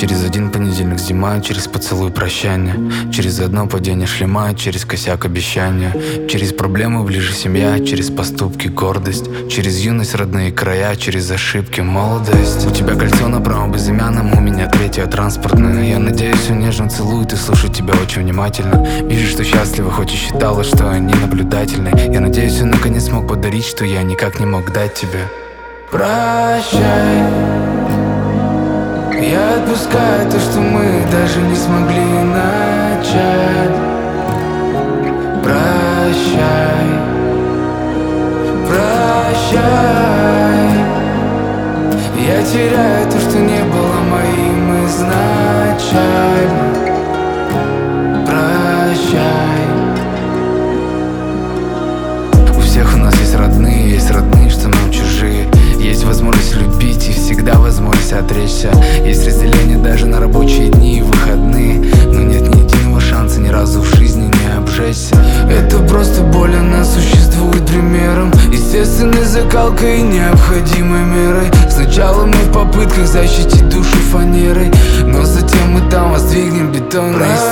Через один понедельник зима, через поцелуй прощания, через одно падение шлема, через косяк обещания, через проблемы ближе семья, через поступки гордость, через юность родные края, через ошибки молодость. У тебя кольцо на правом безымянном, у меня третье транспортное. Я надеюсь, он нежно целует и слушает тебя очень внимательно. Вижу, что счастлива, хоть и считала, что они наблюдательны. Я надеюсь, он наконец смог подарить, что я никак не мог дать тебе. Прощай, я отпускаю то, что мы даже не смогли начать. Прощай, прощай, я теряю то, что не было моим изначально. Прощай. У всех у нас есть родные, что нам чужие. Есть возможность любить и всегда возможность отречься. Есть разделение даже на рабочие дни и выходные. Но нет ни единого шанса ни разу в жизни не обжечься. Это просто боль, она существует примером, естественной закалкой и необходимой мерой. Сначала мы в попытках защитить душу фанерой, но затем мы там воздвигнем бетонные